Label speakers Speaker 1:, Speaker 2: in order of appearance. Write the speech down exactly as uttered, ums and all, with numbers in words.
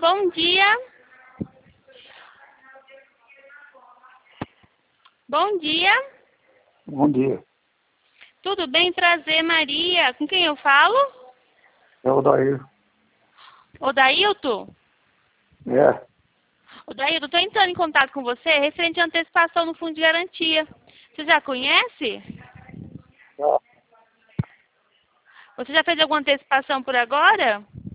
Speaker 1: bom dia. Bom dia.
Speaker 2: Bom dia.
Speaker 1: Tudo bem? Prazer, Maria. Com quem eu falo?
Speaker 2: É o Daí.
Speaker 1: Odailton?
Speaker 2: É.
Speaker 1: Odailton, estou entrando em contato com você referente à antecipação no Fundo de Garantia. Você já conhece?
Speaker 2: Tá.
Speaker 1: Você já fez alguma antecipação por agora?